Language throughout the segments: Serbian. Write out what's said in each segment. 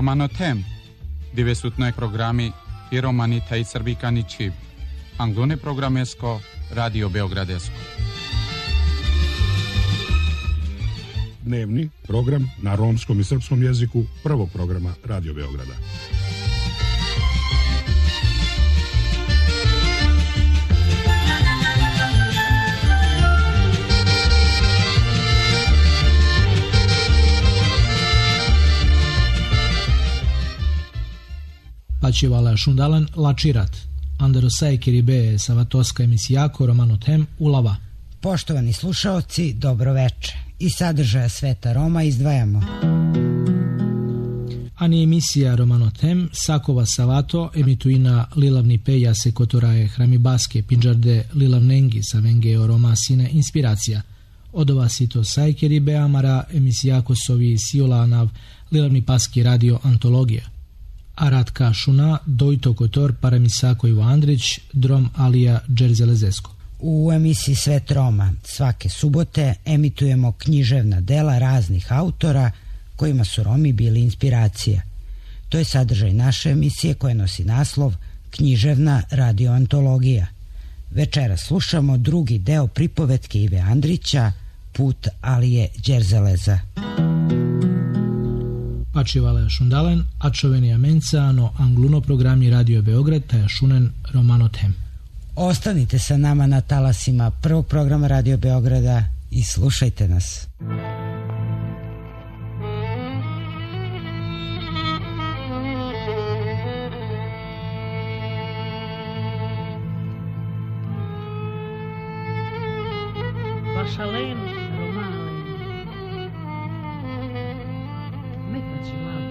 Romano Tem, dove sutno programi i romani taj srbikani čip, anglone programesko, Radio Beogradesko. Dnevni program na romskom i srpskom jeziku prvog programa Radio Beograda. Pačivala šundalan lačirat. Androsaj kiribe savatoska emisijako Romano Tem ulava. Poštovani slušaoci, dobro veče. Iz sadržaja Sveta Roma izdvajamo. Ani emisija Romano Tem, Sakova Savato, emituina Lilavni peja se kotoraje Hramibaske, Pinđarde Lilavnengi sa Vengeo Roma sine inspiracija. Odova sito sajkeri beamara emisijako sovi siolanav Lilavni paski radio antologija. Aratka šuna, dojto kotor paramisako Ivo Andrić, drom Alija Džerzelezesko. U emisiji Svet Roma svake subote emitujemo književna dela raznih autora kojima su Romi bili inspiracija. To je sadržaj naše emisije koja nosi naslov Književna radioantologija. Večera slušamo drugi deo pripovetke Ive Andrića, Put Alije Đerzeleza. Pačivala šundalen, a čoveni amenca no angluno programi Radio Beograd taja šunen Romano Tem. Ostanite sa nama na talasima prvog programa Radio Beograda i slušajte nas. Vašalen Romale Mekacilava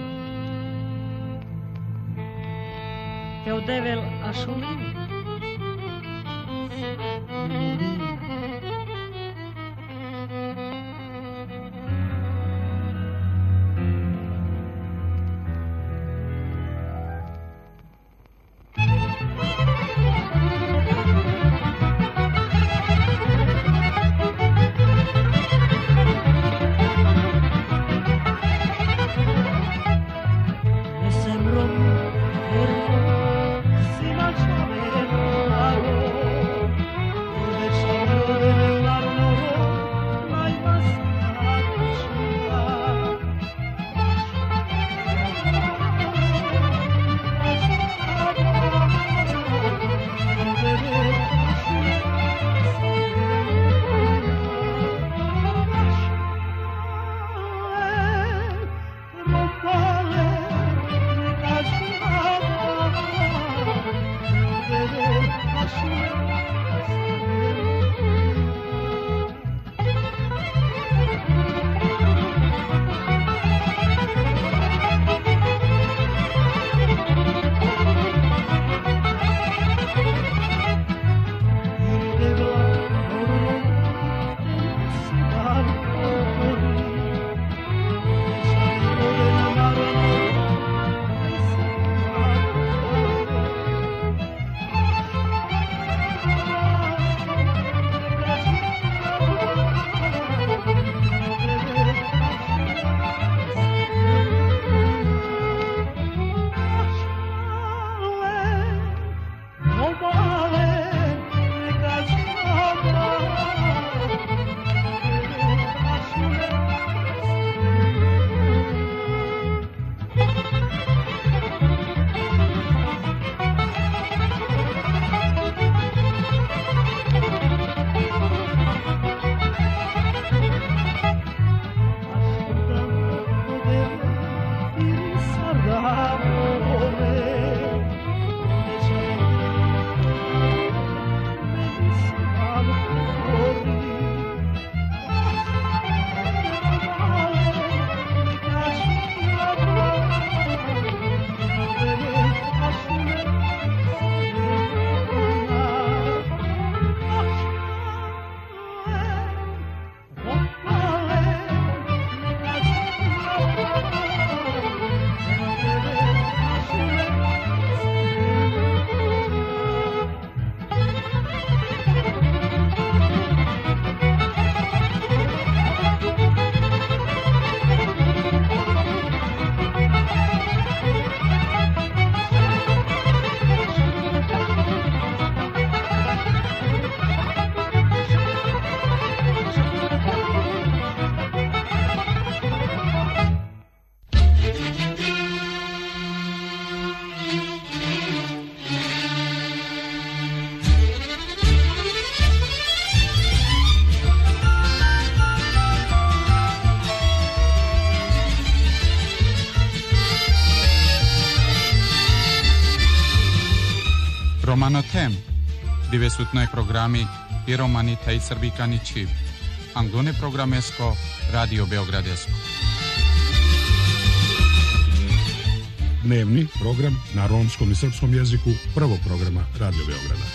Teodevel Ašulin Sima chavero alo, Romanotem, dove su noi programi i romani taj srbikani čip. Angdone programesko, Radio Beogradesko. Dnevni program na romskom i srpskom jeziku prvog programa Radio Beograda.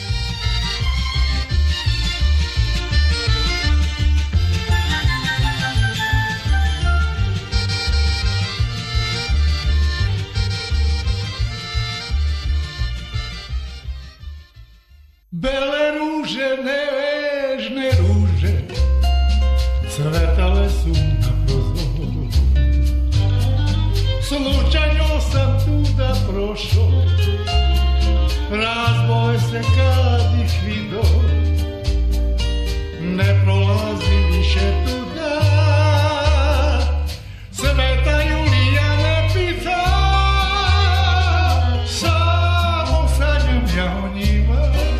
Bele ruže, nežne ruže, cvetale su na prozoru. Slučajno sam tuda prošao, razboje se kad ih vidio, ne prolazim više tuda, Sveta Julija ne pita, samo sanjam ja o njima.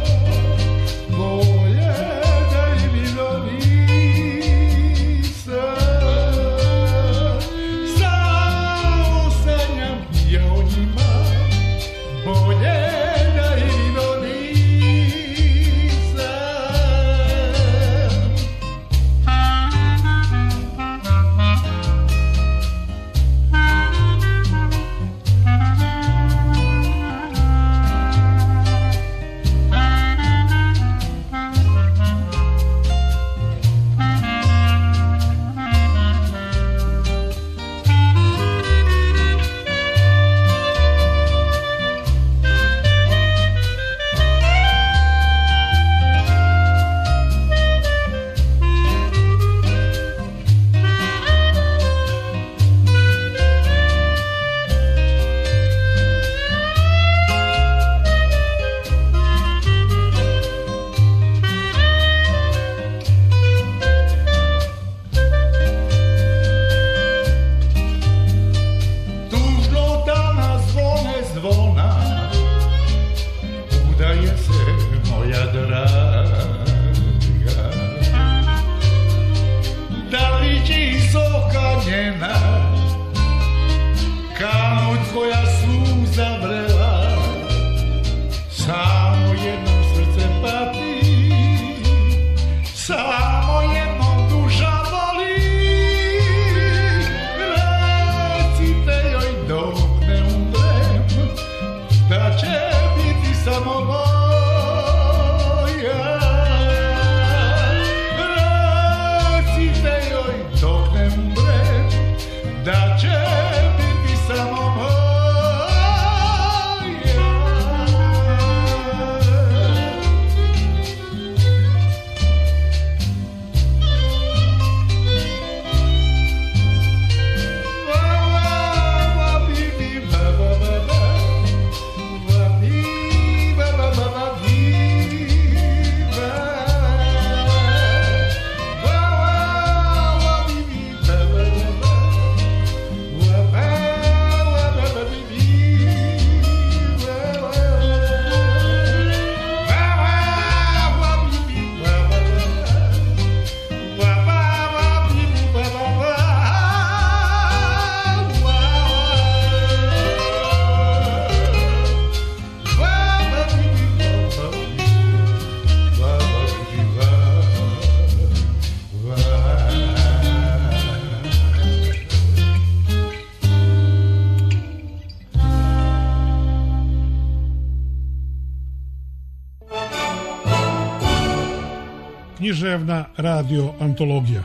Književna radio antologija.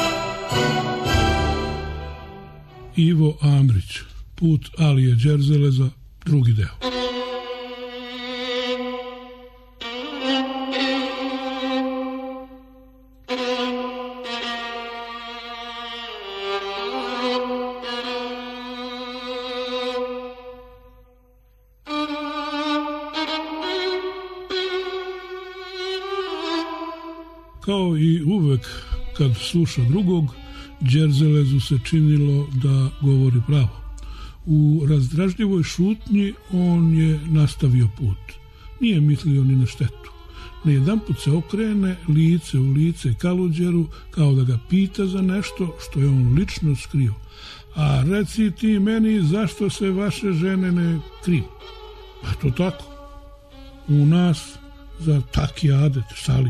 Ivo Andrić, Put Alije Đerzeleza, drugi deo. Kao i uvek kad sluša drugog, Đerzelezu se činilo da govori pravo. U razdražljivoj šutnji on je nastavio put. Nije mislio ni na štetu. Najedanput se okrene lice u lice Kaluđeru kao da ga pita za nešto što je on lično skrio. A reci ti meni zašto se vaše žene ne kriju? Pa to tako. u nas za taki adet, Sali.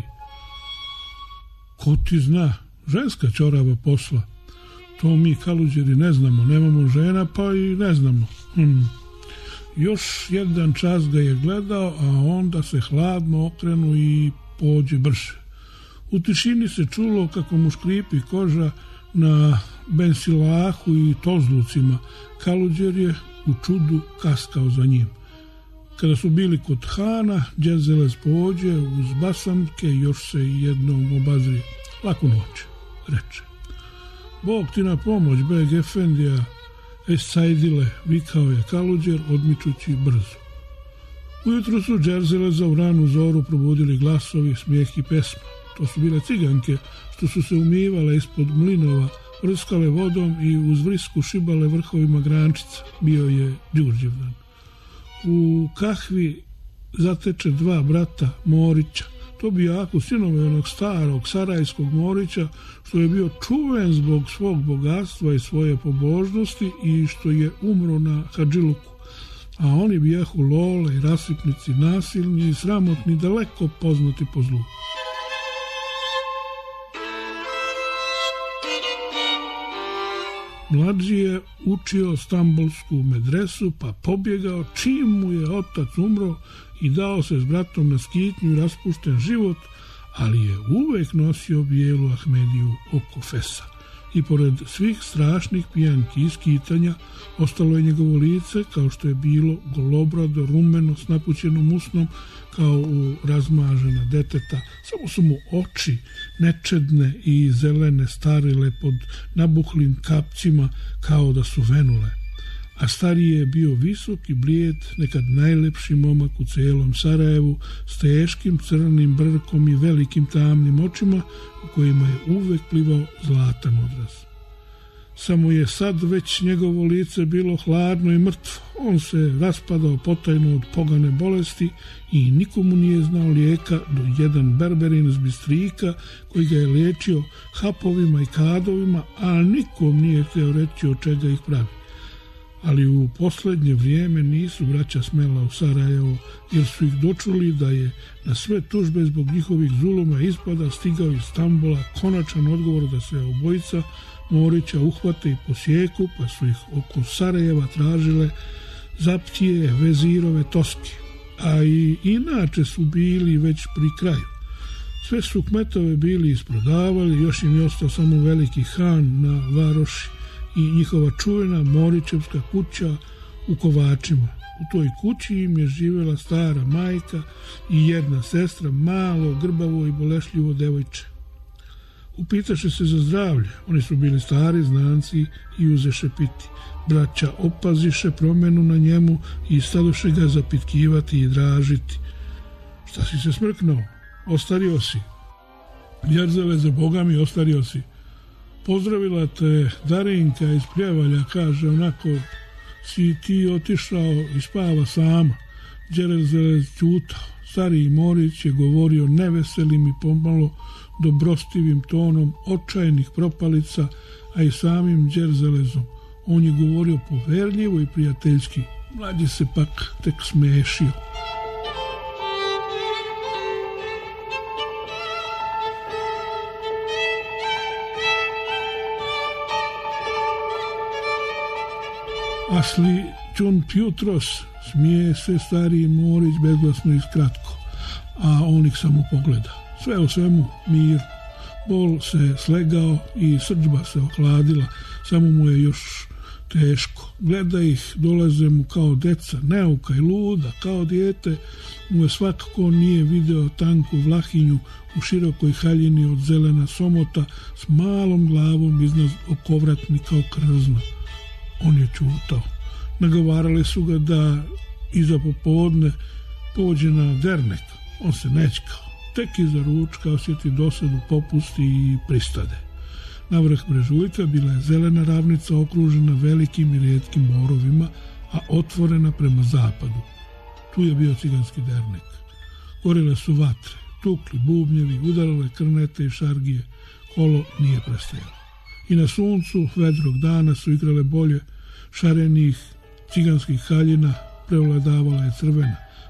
Ko ti zna, ženska ćorava posla. To mi Kaluđeri ne znamo, nemamo žena pa i ne znamo. Još jedan čas ga je gledao, a onda se hladno okrenu i pođe brže. U tišini se čulo kako mu škripi koža na bensilahu i tozlucima. Kaluđer je u čudu kaskao za njim. Kada su bili kod Hana, Đerzelez pođe uz basamke i još se jednom obazri. Laku noć, reče. Bog ti na pomoć, beg efendija, Sajdile, vikao je Kaluđer odmičući brzo. Ujutro su Đerzeleza u ranu zoru probudili glasovi, smijeh i pesma. To su bile ciganke što su se umivale ispod mlinova, vrskale vodom i uz vrisku šibale vrhovima grančica. Bio je Đurđevdan. U kahvi zateče dva brata Morića. To bi jako sinove onog starog sarajskog Morića, što je bio čuven zbog svog bogatstva i svoje pobožnosti i što je umro na Hadžiluku. A oni bijahu lole i rasipnici, nasilni i sramotni, daleko poznati po zlu. Mlađi je učio stambulsku medresu, pa pobjegao čim mu je otac umro i dao se s bratom na skitnju i raspušten život, ali je uvek nosio bijelu Ahmediju oko fesa. I pored svih strašnih pijanki i skitanja, ostalo je njegovo lice kao što je bilo, golobrado, rumeno, s napućenom usnom, kao u razmažena deteta. Samo su mu oči nečedne i zelene starile pod nabuhlim kapcima kao da su venule. A stariji je bio visok i blijed, nekad najlepši momak u cijelom Sarajevu, s teškim crnim brkom i velikim tamnim očima u kojima je uvek plivao zlatan odraz. Samo je sad već njegovo lice bilo hladno i mrtvo. On se raspadao potajno od pogane bolesti i nikomu nije znao lijeka do jedan berberin z Bistrika koji ga je liječio hapovima i kadovima, a nikom nije htio reći od čega ih pravi. Ali u posljednje vrijeme nisu braća smela u Sarajevo, jer su ih dočuli da je na sve tužbe zbog njihovih zuluma ispada stigao iz Stambula konačan odgovor da se obojica Morića uhvate i posjeku, pa su ih oko Sarajeva tražile Zaptije, Vezirove Toske, a i inače su bili već pri kraju. Sve su kmetove bili isprodavali, još im je ostao samo veliki Han na varoši i njihova čuvena Morićevska kuća u Kovačima. U toj kući im je živjela stara majka i jedna sestra, malo, grbavo i bolešljivo devojče. Upitaše se za zdravlje, oni su bili stari znanci i uzeše piti. Braća opaziše promjenu na njemu i stadoše ga zapitkivati i dražiti. Šta si se smrknuo? Ostario si. Đerzeleze, Boga mi, ostario si. Pozdravila te Darinka iz Pljevalja, kaže, onako si ti otišao i spava sama. Đerzelez ćutao. Stariji Morić je govorio neveselim i pomalo dobrostivim tonom očajnih propalica, a i samim Đerzelezom. On je govorio poverljivo i prijateljski. Mlađi se pak tek smešio. Asli čun pjutros, smije se stariji Morić bezglasno i skratko, a on ih samo pogleda. Sve u svemu mir. Bol se slegao i srdžba se ohladila, samo mu je još teško. Gleda ih, dolaze mu kao deca, neuka i luda, kao dijete. Mu je svakako nije video tanku vlahinju u širokoj haljini od zelena somota s malom glavom iznad okovratni kao krzna. On je čutao. Nagovarali su ga da iza popodne pođe na dernek. On se nećkao. Tek iza ručka osjeti dosadu, popusti i pristade. Na vrh brežuljka bila je zelena ravnica okružena velikim i rijetkim borovima, a otvorena prema zapadu. Tu je bio ciganski dernek. Gorile su vatre, tukli bubnjevi, udarale krnete i šargije. Kolo nije prestajalo. I na suncu vedrog dana su igrale bolje šarenih ciganskih haljina, prevladavala je crvena.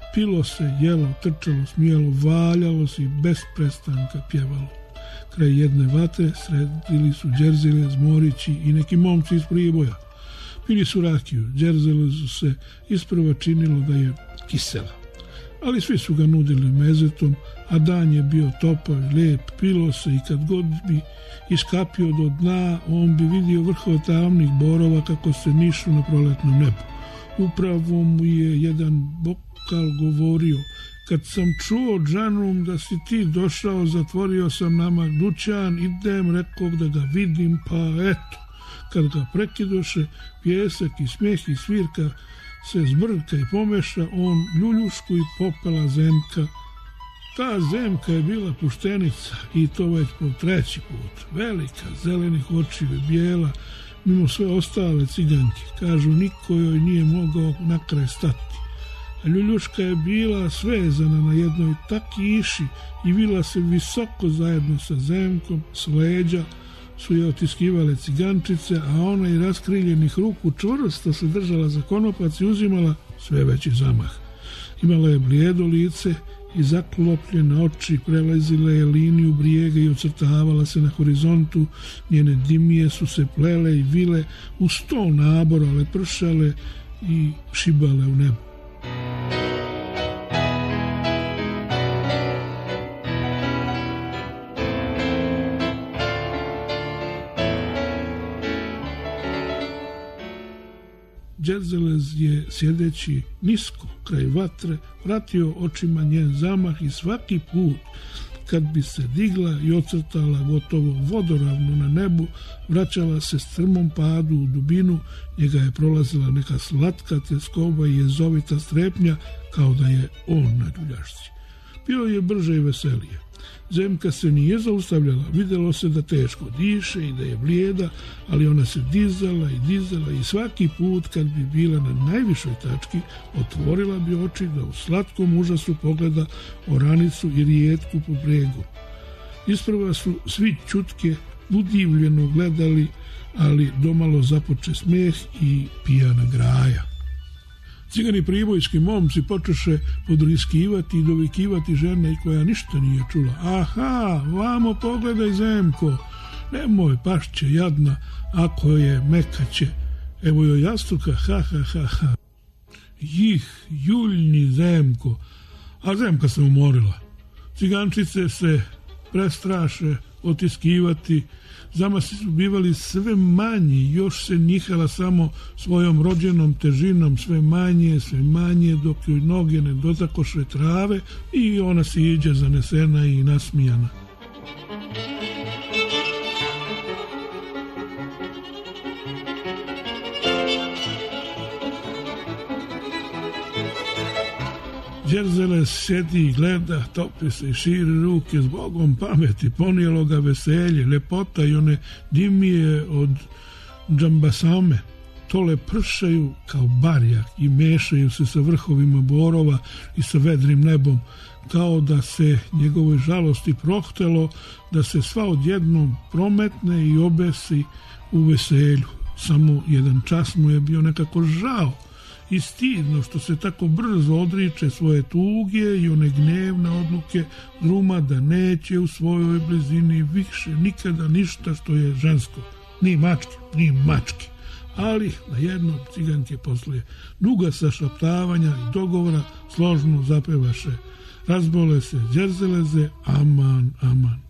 Pilo se, jelo, trčalo, smijalo, valjalo se i bez prestanka pjevalo. Kraj jedne vatre sredili su Đerzele, Zmorići i neki momci iz Priboja. Pili su rakiju, Đerzelezu se isprva činilo da je kisela. Ali svi su ga nudili mezetom, a dan je bio topav i lijep, pilo se i kad god bi iskapio do dna, on bi vidio vrhove tamnih borova kako se nišu na proletnom nebu. Upravo mu je jedan bokal govorio: kad sam čuo, Džanum, da si ti došao, zatvorio sam namak dućan, idem, rekog da ga vidim, pa eto. Kad ga prekidoše, pjesak i smijeh i svirka se zbrka i pomeša, on ljuljušku i popela Zemka. Ta Zemka je bila puštenica i to već po treći put. Velika, zelenih očiju i bijela, mimo sve ostale ciganke. Kažu, niko joj nije mogao na kraj stati. A ljuljuška je bila svezana na jednoj takiši i vila se visoko zajedno sa Zemkom, s leđa su je otiskivale cigančice, a ona i raskriljenih ruku čvrsto se držala za konopac i uzimala sve veći zamah. Imala je blijedo lice i zaklopljene oči, prelazile je liniju brijega i ocrtavala se na horizontu, njene dimije su se plele i vile u 100 nabora, lepršale i šibale u nebu. Đerzelez je, sjedeći nisko kraj vatre, pratio očima njen zamah i svaki put kad bi se digla i ocrtala gotovo vodoravno na nebu, vraćala se strmom padu u dubinu, njega je prolazila neka slatka tjeskoba i jezovita strepnja, kao da je on na ljuljašci. Bio je brže i veselije. Zemka se nije zaustavljala, vidjelo se da teško diše i da je blijeda, ali ona se dizala i svaki put kad bi bila na najvišoj tački, otvorila bi oči da u slatkom užasu pogleda oranicu i rijetku po bregu. Isprva su svi čutke udivljeno gledali, ali domalo započe smijeh i pijana graja. Cigani pribojski momci počeše podriskivati i dovikivati žene koja ništa nije čula. Aha, vamo pogledaj, Zemko, nemoj, pašće jadna, ako je mekaće, evo joj jastuka, ha. Juljni Zemko, a Zemka se umorila. Cigančice se prestraše otiskivati, zamasi su bivali sve manji, još se njihala samo svojom rođenom težinom, sve manje, dok joj noge ne dotakoše trave i ona siđe zanesena i nasmijana. Đerzelez sjedi i gleda, topi se i širi ruke, zbogom pameti, ponijelo ga veselje, lepota i one dimije od džambasame. Tole pršaju kao barjak i mešaju se sa vrhovima borova i sa vedrim nebom, kao da se njegovoj žalosti prohtelo da se sva odjednom prometne i obesi u veselju. Samo jedan čas mu je bio nekako žao i stidno što se tako brzo odriče svoje tuge i one gnevne odluke druma da neće u svojoj blizini više nikada ništa što je žensko, ni mačke. Ali na jednom ciganke posle duga sašaptavanja i dogovora složno zapevaše: razbole se Đerzeleze, aman, aman.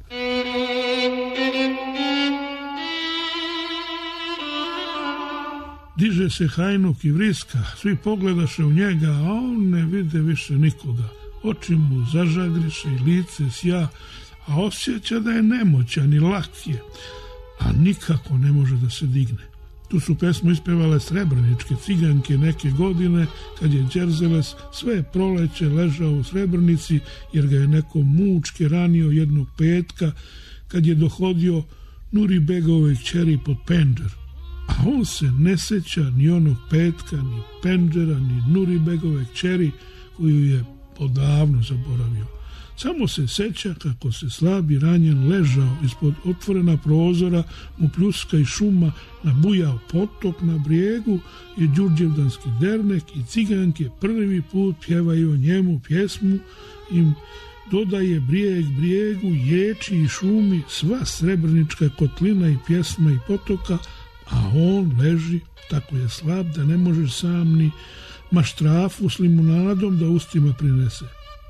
Diže se hajnuk i vriska, svi pogledaše u njega, a on ne vide više nikoga. Oči mu zažagriše i lice sja, a osjeća da je nemoćan i lak je, a nikako ne može da se digne. Tu su pesmu ispevale srebrničke ciganke neke godine, kad je Đerzelez sve proleće ležao u Srebrnici, jer ga je neko mučke ranio jednog petka, kad je dohodio Nuribegove kćeri pod pendžer. A on se ne seća ni onog petka, ni pendžera, ni Nuribegove kćeri, koju je odavno zaboravio. Samo se seća kako se slab i ranjen ležao ispod otvorena prozora, mu pljuska i šuma, nabujao potok na brijegu i đurđevdanski dernek i ciganke prvi put pjevaju njemu pjesmu, im dodaje brijeg brijegu, ječi i šumi, sva srebrnička kotlina i pjesma i potoka, a on leži, tako je slab da ne može sam ni maštrafu s limunadom da ustima prinese.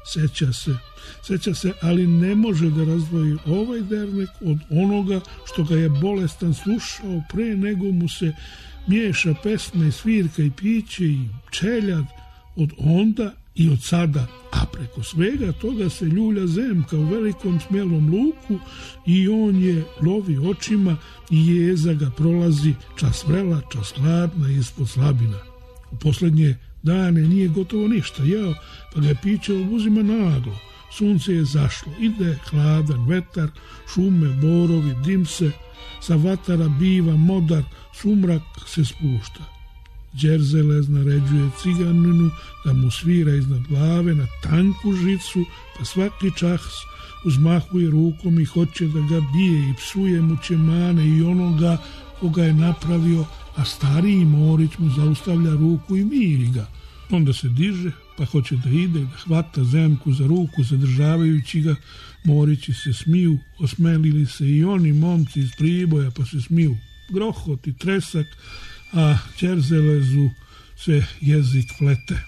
Seća se, ali ne može da razdvoji ovaj dernek od onoga što ga je bolestan slušao pre nego mu se miješa pesma i svirka i piće i čeljad od onda i od sada, a preko svega toga se ljulja Zemka u velikom smjelom luku i on je lovi očima i jeza ga prolazi, čas vrela, čas hladna ispod slabina. U posljednje dane nije gotovo ništa jeo, pa ga piće obuzima naglo. Sunce je zašlo, ide hladan vetar, šume, borovi, dim se, sa vatara biva modar, sumrak se spušta. Đerzelez naređuje ciganinu da mu svira iznad glave na tanku žicu, pa svaki čas uzmahuje rukom i hoće da ga bije i psuje mu ćemane i onoga koga je napravio, a stariji Morić mu zaustavlja ruku i miri ga. Onda se diže, pa hoće da ide, da hvata Zemku za ruku, zadržavajući ga. Morići se smiju, osmelili se i oni momci iz Priboja, pa se smiju. Grohot i tresak, a Đerzelezu se jezik plete.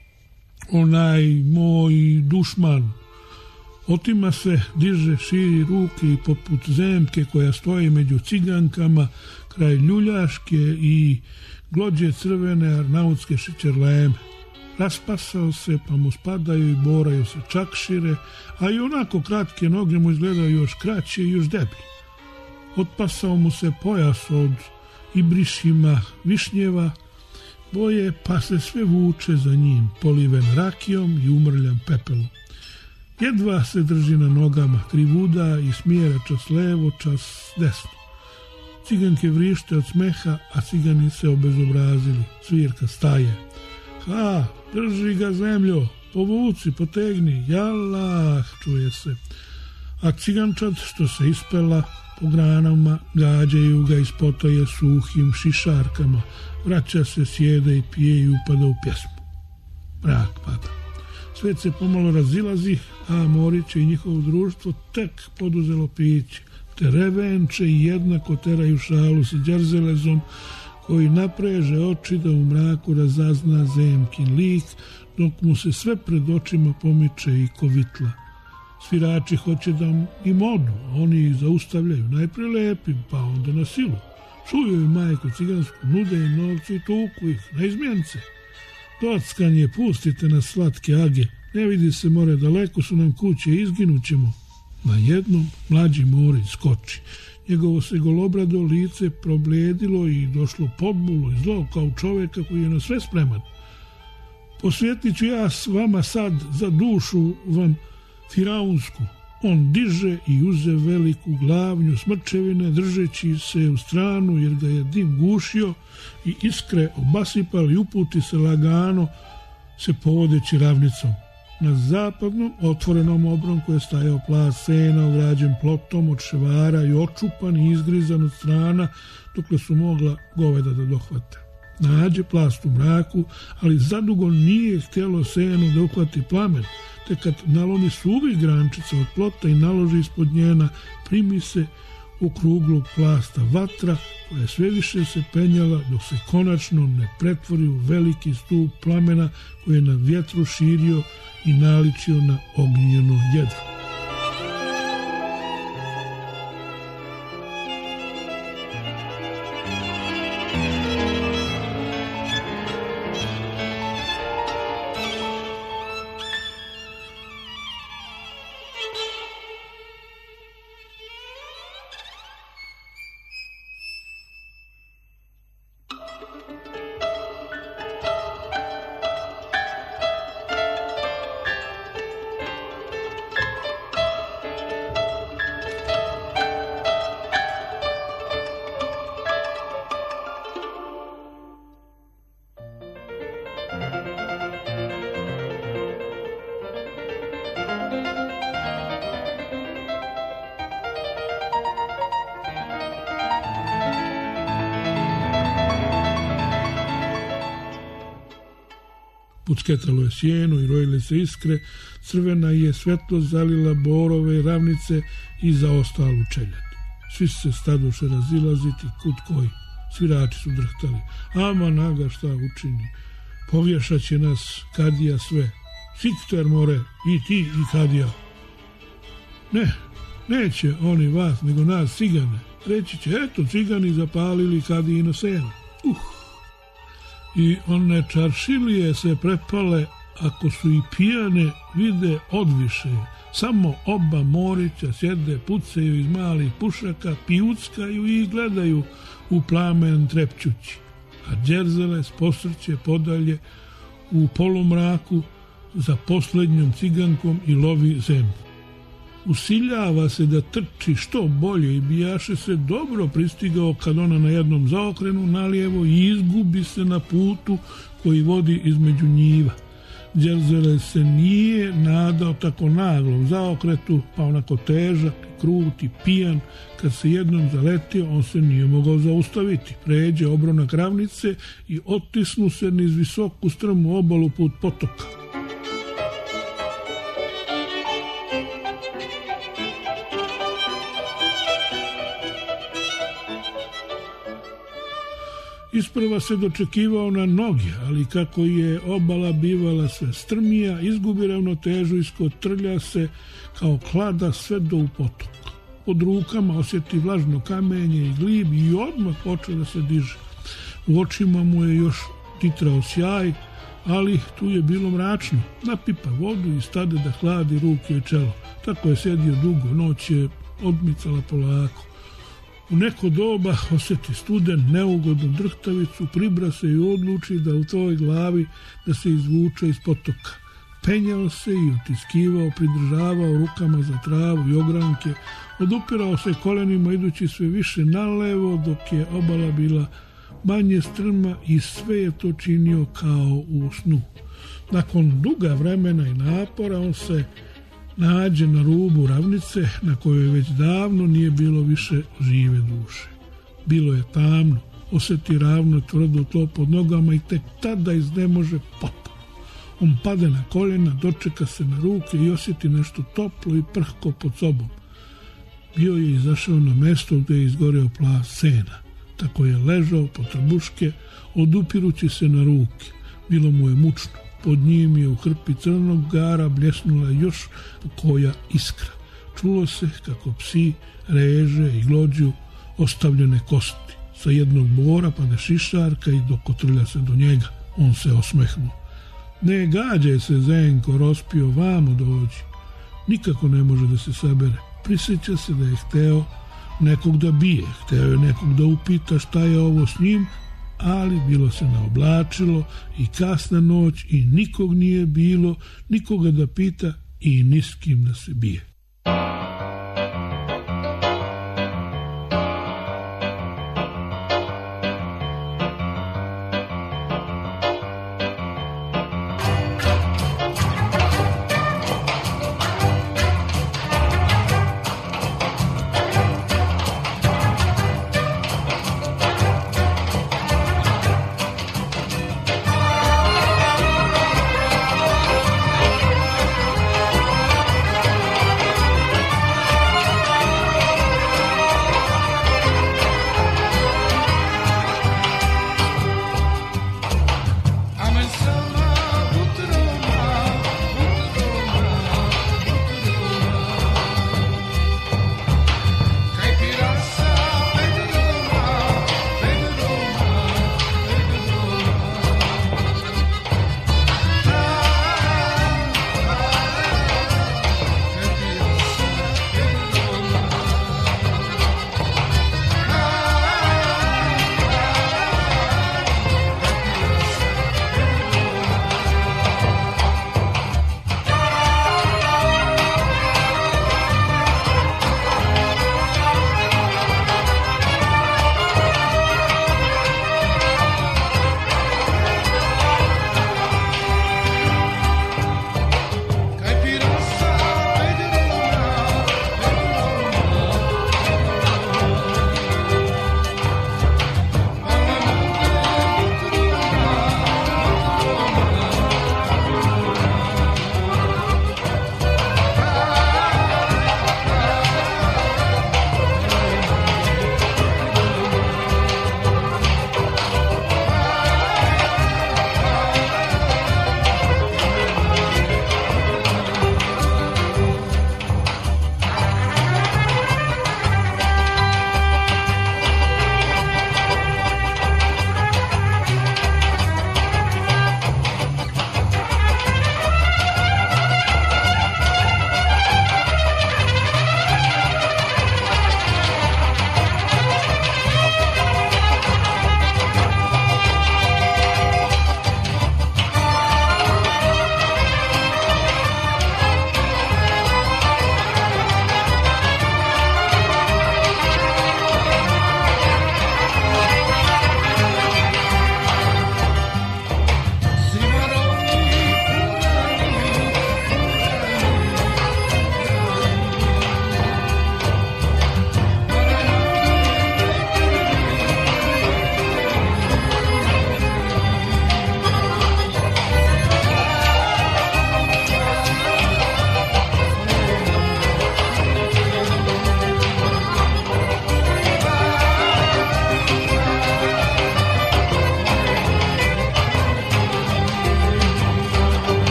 Onaj moj dušman otima se, diže, širi ruke i poput Zemke koja stoji među cigankama kraj ljuljaške i glođe crvene arnautske šećerleme. Raspasao se, pa mu spadaju i boraju se čakšire, a i onako kratke noge mu izgledaju još kraće i još deblje. Otpasao mu se pojas od ibrišima višnjeva boje, pa se sve vuče za njim, poliven rakijom i umrljan pepelom. Jedva se drži na nogama, krivuda i smjera čas levo, čas desno. Ciganke vrište od smeha, a cigani se obezobrazili. Svirka staje. Ha, drži ga zemljo, povuci, potegni, jalah, čuje se. A cigančad što se ispela po granama, gađaju ga iz potaje suhim šišarkama, vraća se, sjede i pije i upada u pjesmu. Mrak pada. Svet se pomalo razilazi, a Morić i njihovo društvo tek poduzelo piće, te revenče i jednako teraju šalu sa Đerzelezom, koji napreže oči da u mraku razazna Zemkin lik, dok mu se sve pred očima pomiče i kovitla. Svirači hoće da im odu, oni ih zaustavljaju, najprije lepim, pa onda na silu. Čuju im majku cigansku, nude im novce i tuku ih, na izmjence. Dockanje, pustite nas slatke age, ne vidi se more, daleko su nam kuće, izginut ćemo. Na jednom mlađi Morić skoči. Njegovo se golobrado lice probljedilo i došlo podmulo i zlo kao čovjeka koji je na sve spreman. Posvjetit ću ja s vama sad za dušu vam firaunsku. On diže i uze veliku glavnju smrčevine, držeći se u stranu jer ga je dim gušio i iskre obasipali i uputi se lagano se povodeći ravnicom. Na zapadnom otvorenom obronku je stajao plac sena ograđen plotom od ševara i očupan i izgrizan od strana dokle su mogla goveda da dohvate. Nađe plast u mraku, ali zadugo nije htjelo senu da uhvati plamen, te kad nalomi suvi grančica od plota i naloži ispod njena, primi se u kruglu plasta vatra koja sve više se penjala dok se konačno ne pretvori u veliki stup plamena koji je na vjetru širio i naličio na ognjeno jedro. Pucketalo je sjeno i rojile se iskre, crvena je svetlost zalila borove ravnice i zaostalu čeljad. Svi se stadoše razilaziti kud koji. Svirači su drhtali. Ama naga šta učini. Povješat će nas kadija sve. Sikter more, i ti i kadija. Ne, neće oni vas, nego nas cigane. Reći će, eto, cigani zapalili kadijino seno. I one čaršilije se prepale, ako su i pijane, vide odviše. Samo oba Morića sjede, pucaju iz malih pušaka, pijuckaju i gledaju u plamen trepćući. A Đerzeles posrće podalje u polumraku za posljednjom cigankom i lovi zemlju. Usiljava se da trči što bolje i bijaše se dobro pristigao kad ona na jednom zaokrenu nalijevo i izgubi se na putu koji vodi između njiva. Đerzeles se nije nadao tako naglom zaokretu, pa onako težak, krut i pijan, kad se jednom zaletio, on se nije mogao zaustaviti. Pređe obronak ravnice i otisnu se niz visoku strmu obalu put potoka. Isprva se dočekivao na noge, ali kako je obala bivala sve strmija, izgubi ravnotežu i skotrlja se kao klada sve do u potok. Pod rukama osjeti vlažno kamenje i glib i odmah počeo da se diže. U očima mu je još titrao sjaj, ali tu je bilo mračno. Napipa vodu i stade da hladi ruke i čelo. Tako je sedio dugo, noć je odmicala polako. U neko doba osjeti studen, neugodnu drhtavicu, pribra se i odluči da u toj glavi da se izvuče iz potoka. Penjao se i utiskivao, pridržavao rukama za travu i ogranke, odupirao se kolenima idući sve više nalevo dok je obala bila manje strma i sve je to činio kao u snu. Nakon duga vremena i napora on se nađe na rubu ravnice na kojoj već davno nije bilo više žive duše. Bilo je tamno, osjeti ravno tvrdo tlo pod nogama i tek tada iznemože potpuno. On pade na koljena, dočeka se na ruke i osjeti nešto toplo i prhko pod sobom. Bio je izašao na mesto gdje je izgoreo plast sena. Tako je ležao po trbuške, odupirući se na ruke. Bilo mu je mučno. Pod njim je u hrpi crnog gara bljesnula još koja iskra. Čulo se kako psi reže i glođu ostavljene kosti. Sa jednog bora pade šišarka i dokotrlja se do njega. On se osmehnuo. Ne gađaj se, Zenko, rospio, vamo dođi. Nikako ne može da se sabere. Prisjeća se da je hteo nekog da bije, hteo je nekog da upita šta je ovo s njim, ali bilo se naoblačilo i kasna noć i nikog nije bilo, nikoga da pita i ni s kim da se bije.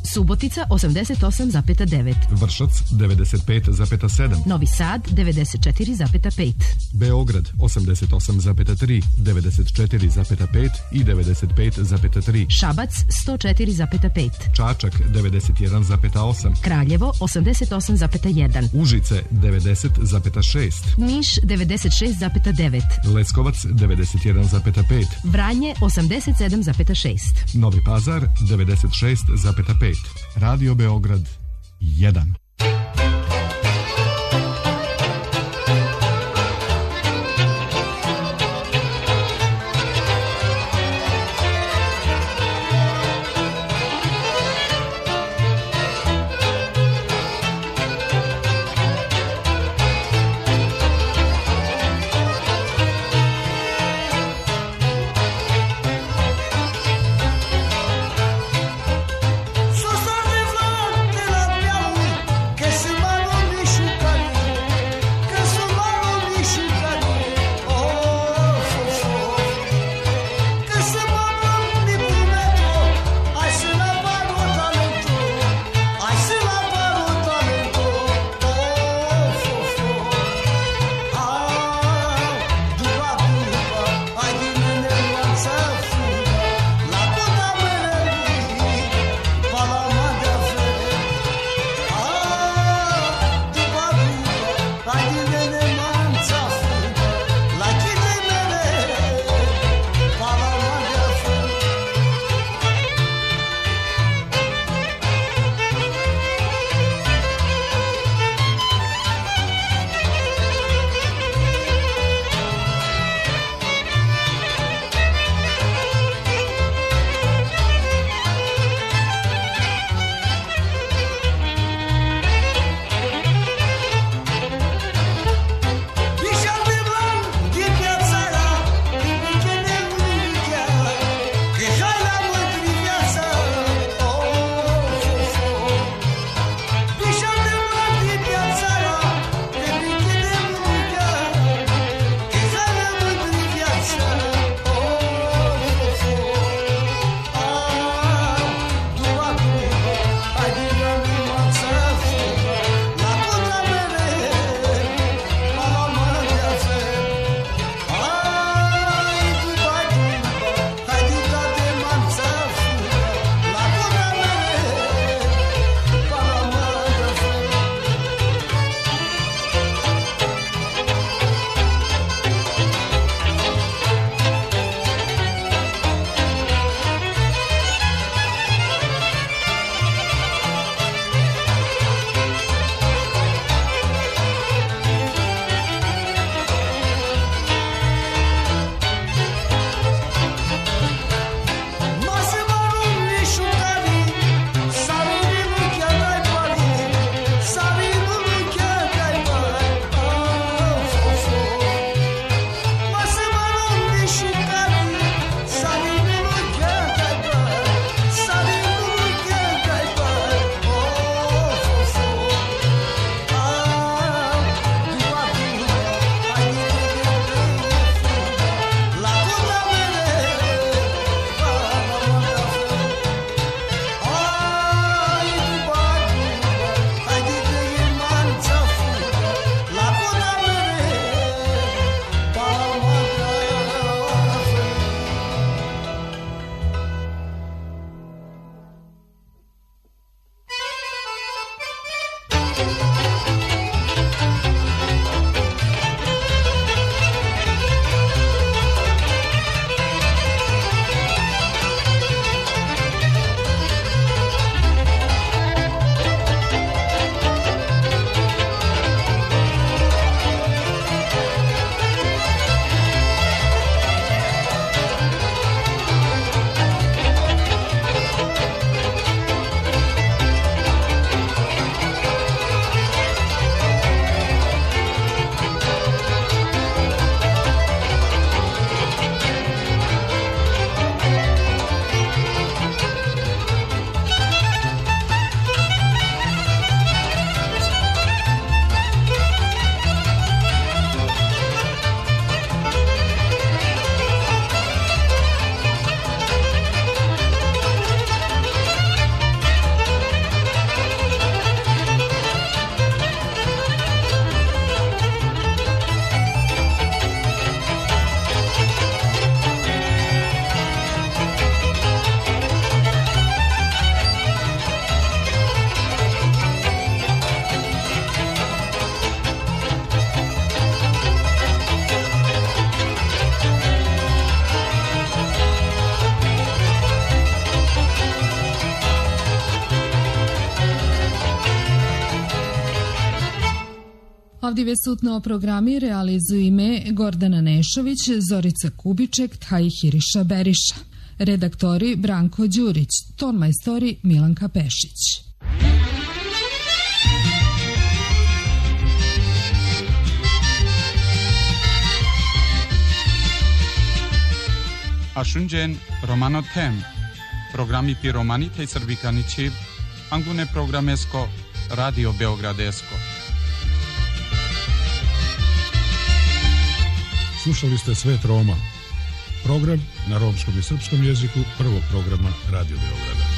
Subotica 88,9, Vršac 95,7, Novi Sad 94,5, Beograd 88,3, 94,5 i 95,3, Šabac 104,5, Čačak 91,8, Kraljevo 88,1, Užice 90,6, Niš 96,9, Leskovac 91,5, Vranje 87,6, Novi Pazar 96,5. Radio Beograd 1. Sos arrivati da Piauí. Avdive sutno programi realizuju ime Gordana Nešović, Zorica Kubiček, taj Hiriša Beriša. Redaktori Branko Đurić, tonmajstori Milanka Pešić. Ashunjen Romano Tem, programi pi Romanita i Srbikanići, angune programesko, Radio Beogradesko. Slušali ste Svet Roma, program na romskom i srpskom jeziku prvog programa Radio Beograda.